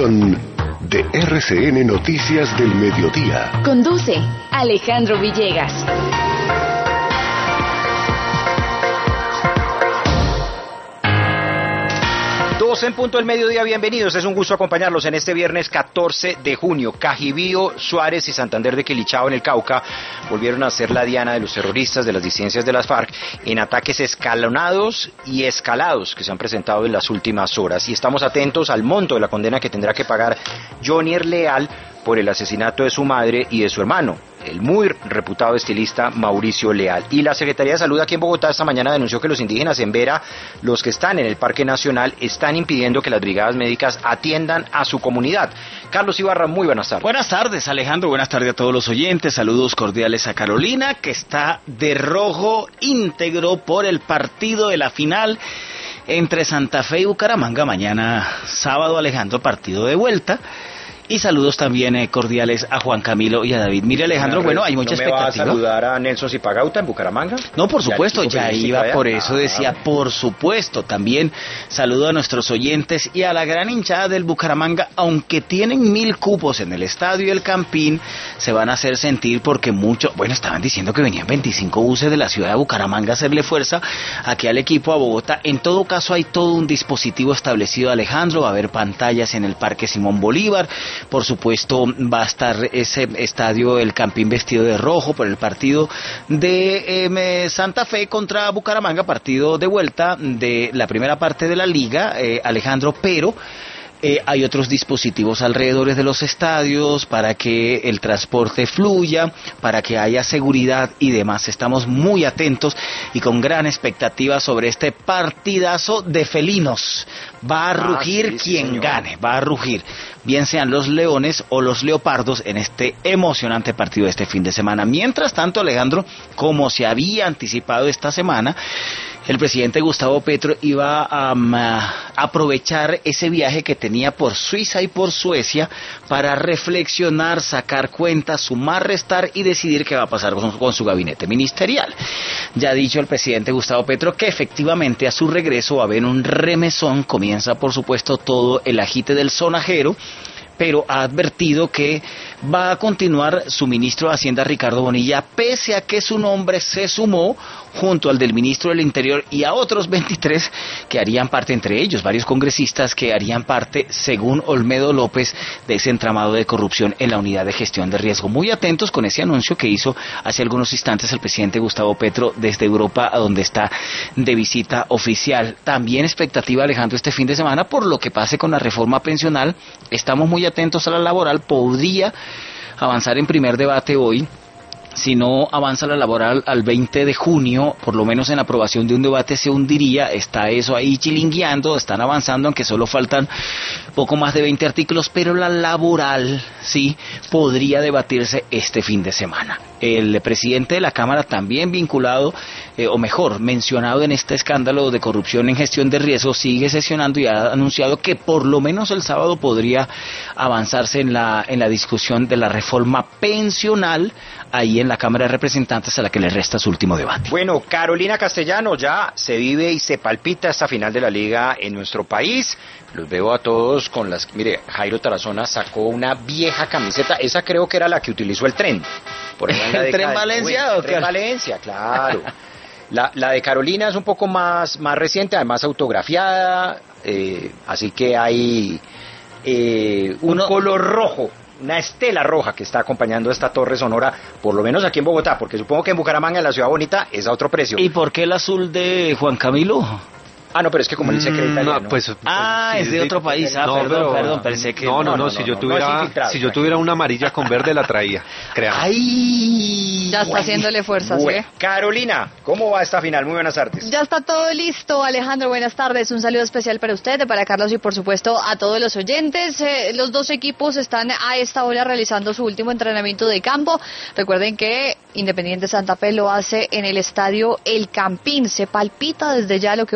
edición de RCN Noticias del Mediodía. Conduce Alejandro Villegas. 2 en punto del mediodía, bienvenidos. Es un gusto acompañarlos en este viernes 14 de junio. Cajibío, Suárez y Santander de Quilichao en el Cauca volvieron a ser la diana de los terroristas de las disidencias de las FARC en ataques escalonados y escalados que se han presentado en las últimas horas. Y estamos atentos al monto de la condena que tendrá que pagar Jonier Leal por el asesinato de su madre y de su hermano, el muy reputado estilista Mauricio Leal. Y la Secretaría de Salud aquí en Bogotá esta mañana denunció que los indígenas en Vera, los que están en el Parque Nacional, están impidiendo que las brigadas médicas atiendan a su comunidad. Carlos Ibarra, muy buenas tardes. Buenas tardes, Alejandro, buenas tardes a todos los oyentes, saludos cordiales a Carolina, que está de rojo íntegro por el partido de la final entre Santa Fe y Bucaramanga, mañana sábado, Alejandro, partido de vuelta. Y saludos también cordiales a Juan Camilo y a David. Mire, Alejandro, bueno, hay mucha expectativa. ¿No me va a saludar a Nelson Zipagauta en Bucaramanga? No, por supuesto, ya iba, por eso decía, por supuesto. También saludo a nuestros oyentes y a la gran hinchada del Bucaramanga, aunque tienen 1000 cupos en el estadio y el Campín, se van a hacer sentir porque estaban diciendo que venían 25 buses de la ciudad de Bucaramanga a hacerle fuerza aquí al equipo a Bogotá. En todo caso, hay todo un dispositivo establecido, Alejandro, va a haber pantallas en el Parque Simón Bolívar. Por supuesto, va a estar ese estadio, el Campín, vestido de rojo por el partido de Santa Fe contra Bucaramanga, partido de vuelta de la primera parte de la liga, Alejandro, pero hay otros dispositivos alrededor de los estadios para que el transporte fluya, para que haya seguridad y demás. Estamos muy atentos y con gran expectativa sobre este partidazo de felinos. Va a rugir quien gane, va a rugir, bien sean los leones o los leopardos en este emocionante partido de este fin de semana. Mientras tanto, Alejandro, como se había anticipado esta semana, el presidente Gustavo Petro iba a aprovechar ese viaje que tenía por Suiza y por Suecia para reflexionar, sacar cuentas, sumar, restar y decidir qué va a pasar con su gabinete ministerial. Ya ha dicho el presidente Gustavo Petro que efectivamente a su regreso va a haber un remesón, comienza por supuesto todo el agite del sonajero, pero ha advertido que va a continuar su ministro de Hacienda, Ricardo Bonilla, pese a que su nombre se sumó junto al del ministro del Interior y a otros 23 que harían parte, entre ellos varios congresistas que harían parte, según Olmedo López, de ese entramado de corrupción en la unidad de gestión de riesgo. Muy atentos con ese anuncio que hizo hace algunos instantes el presidente Gustavo Petro desde Europa, a donde está de visita oficial. También expectativa, Alejandro, este fin de semana por lo que pase con la reforma pensional. Estamos muy atentos a la laboral, podría avanzar en primer debate hoy. Si no avanza la laboral al 20 de junio, por lo menos en la aprobación de un debate se hundiría. Está eso ahí chilingueando, están avanzando, aunque solo faltan poco más de 20 artículos, pero la laboral sí podría debatirse este fin de semana. El presidente de la Cámara, también vinculado, o mejor, mencionado en este escándalo de corrupción en gestión de riesgo, sigue sesionando y ha anunciado que por lo menos el sábado podría avanzarse en la discusión de la reforma pensional ahí en la Cámara de Representantes, a la que le resta su último debate. Bueno, Carolina Castellano, ya se vive y se palpita esta final de la liga en nuestro país. Los veo a todos con las... Mire, Jairo Tarazona sacó una vieja camiseta, esa creo que era la que utilizó el tren. Por ¿El tren Valencia? El tren Valencia, claro. La de Carolina es un poco más reciente, además autografiada, así que hay un color rojo, una estela roja que está acompañando esta torre sonora, por lo menos aquí en Bogotá, porque supongo que en Bucaramanga, en la ciudad bonita, es a otro precio. ¿Y por qué el azul de Juan Camilo? Ah, no, pero es que como él se cree italiano. No, pues, es de otro país. Ah, no, perdón, pensé que... No, si yo tuviera una amarilla con verde la traía, créame. ¡Ay! Ya está haciéndole fuerzas, ¿eh? Carolina, ¿cómo va esta final? Muy buenas tardes. Ya está todo listo, Alejandro, buenas tardes. Un saludo especial para usted, para Carlos y por supuesto a todos los oyentes. Los dos equipos están a esta hora realizando su último entrenamiento de campo. Recuerden que Independiente Santa Fe lo hace en el estadio El Campín. Se palpita desde ya lo que va a ser esta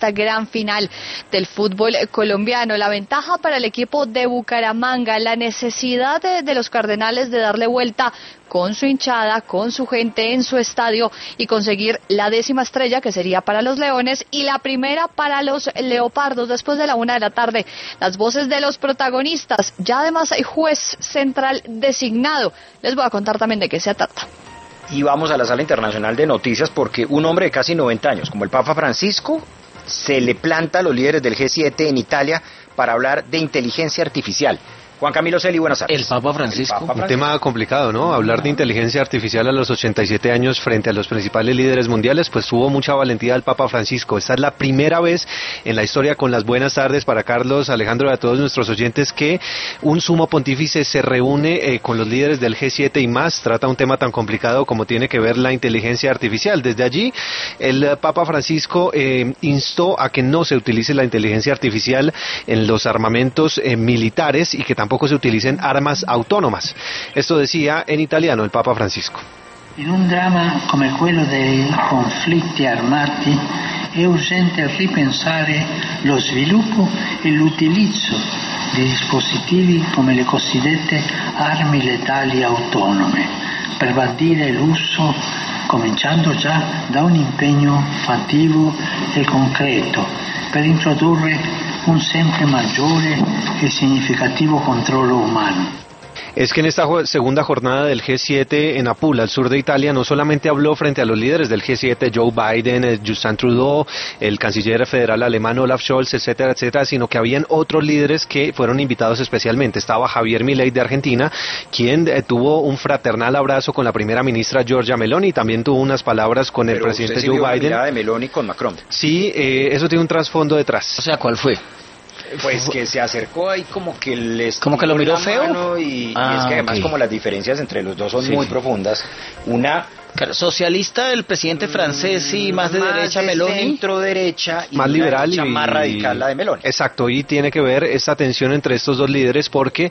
esta gran final del fútbol colombiano. La ventaja para el equipo de Bucaramanga, la necesidad de los Cardenales de darle vuelta con su hinchada, con su gente en su estadio y conseguir la 10ª estrella, que sería para los Leones, y la primera para los Leopardos después de la 1 p.m. Las voces de los protagonistas, ya además hay juez central designado. Les voy a contar también de qué se trata. Y vamos a la sala internacional de noticias porque un hombre de casi 90 años, como el Papa Francisco, se le planta a los líderes del G7 en Italia para hablar de inteligencia artificial. Juan Camilo Celi, buenas tardes. El Papa Francisco. Un tema complicado, ¿no? Hablar de inteligencia artificial a los 87 años frente a los principales líderes mundiales, pues tuvo mucha valentía el Papa Francisco. Esta es la primera vez en la historia, con las buenas tardes para Carlos, Alejandro y a todos nuestros oyentes, que un sumo pontífice se reúne con los líderes del G7 y más. Trata un tema tan complicado como tiene que ver la inteligencia artificial. Desde allí, el Papa Francisco instó a que no se utilice la inteligencia artificial en los armamentos militares y que tampoco se utilicen armas autónomas. Esto decía en italiano el Papa Francisco. In un dramma come quello dei conflitti armati è urgente ripensare lo sviluppo e l'utilizzo di dispositivi come le cosiddette armi letali autonome per bandire l'uso, cominciando già da un impegno fattivo e concreto per introdurre un sempre maggiore e significativo controllo umano. Es que en esta segunda jornada del G7 en Apula, al sur de Italia, no solamente habló frente a los líderes del G7, Joe Biden, Justin Trudeau, el canciller federal alemán Olaf Scholz, etcétera, etcétera, sino que habían otros líderes que fueron invitados especialmente. Estaba Javier Milei de Argentina, quien tuvo un fraternal abrazo con la primera ministra Giorgia Meloni, y también tuvo unas palabras con el presidente Joe Biden. La mirada de Meloni con Macron. Sí, eso tiene un trasfondo detrás. O sea, ¿cuál fue? Pues que se acercó ahí como que lo miró feo y es que además como las diferencias entre los dos son muy profundas. Una socialista el presidente francés y más de derecha Meloni, centro derecha y más liberal y más radical la de Meloni. Exacto, y tiene que ver esta tensión entre estos dos líderes porque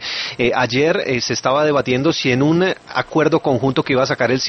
ayer se estaba debatiendo si en un acuerdo conjunto que iba a sacar el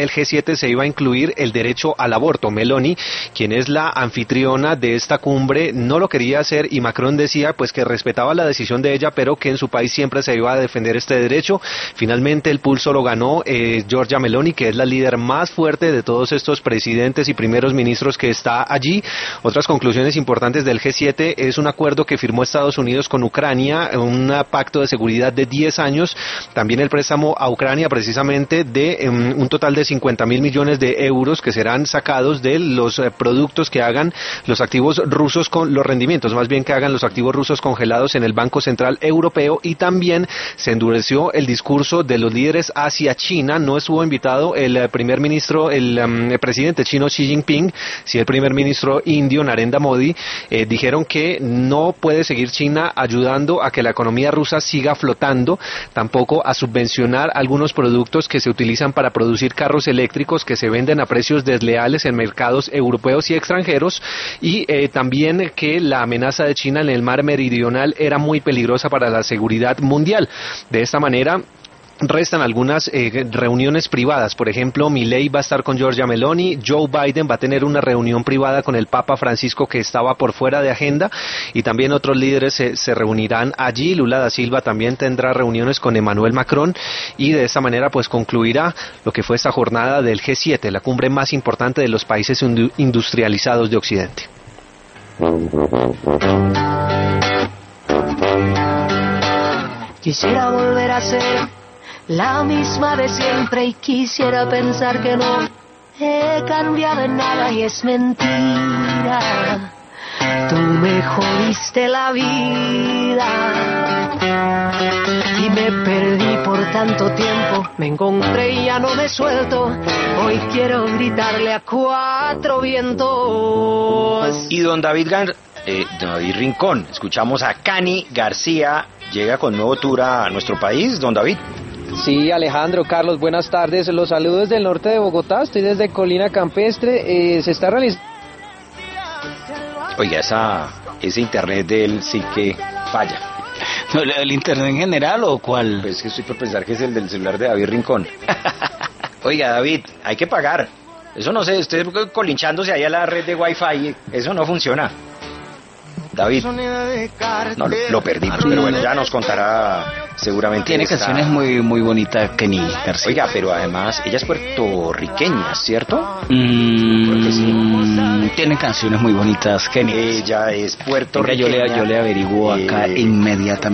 G7 se iba a incluir el derecho al aborto. Meloni, quien es la anfitriona de esta cumbre, no lo quería hacer y Macron decía pues que respetaba la decisión de ella, pero que en su país siempre se iba a defender este derecho. Finalmente el pulso lo ganó Giorgia Meloni, que es la líder más fuerte de todos estos presidentes y primeros ministros que está allí. Otras conclusiones importantes del G7 es un acuerdo que firmó Estados Unidos con Ucrania, un pacto de seguridad de 10 años, también el préstamo a Ucrania precisamente de un total de 50.000 millones de euros que serán sacados de los productos que hagan los activos rusos, con los rendimientos más bien que hagan los activos rusos congelados en el Banco Central Europeo, y también se endureció el discurso de los líderes hacia China. No estuvo invitado el presidente chino Xi Jinping, sí el primer ministro indio Narendra Modi. Dijeron que no puede seguir China ayudando a que la economía rusa siga flotando, tampoco a subvencionar algunos productos que se utilizan para producir carros eléctricos que se venden a precios desleales en mercados europeos y extranjeros, y también que la amenaza de China en el mar meridional era muy peligrosa para la seguridad mundial. De esta manera restan algunas reuniones privadas. Por ejemplo, Milei va a estar con Giorgia Meloni, Joe Biden va a tener una reunión privada con el Papa Francisco que estaba por fuera de agenda, y también otros líderes se reunirán allí. Lula da Silva también tendrá reuniones con Emmanuel Macron, y de esta manera pues concluirá lo que fue esta jornada del G7, la cumbre más importante de los países industrializados de Occidente. Quisiera volver a ser la misma de siempre y quisiera pensar que no he cambiado en nada y es mentira. Tú me jodiste la vida y me perdí por tanto tiempo. Me encontré y ya no me suelto. Hoy quiero gritarle a 4 vientos. Y don David Rincón, escuchamos a Cani García, llega con nuevo tour a nuestro país, don David. Sí, Alejandro, Carlos, buenas tardes. Los saludos del norte de Bogotá. Estoy desde Colina Campestre. Se está realizando... Oiga, ese internet de él sí que falla. ¿El internet en general o cuál? Pues que estoy por pensar que es el del celular de David Rincón. Oiga, David, hay que pagar. Eso no sé, usted colinchándose ahí a la red de Wi-Fi, eso no funciona. David, no, lo perdimos, pero bueno, ya nos contará seguramente. Tiene canciones muy muy bonitas, Kenny García. Oiga, pero además ella es puertorriqueña, ¿cierto? Tiene canciones muy bonitas, Kenny. Ella es puertorriqueña. Venga, yo le averiguo acá inmediatamente.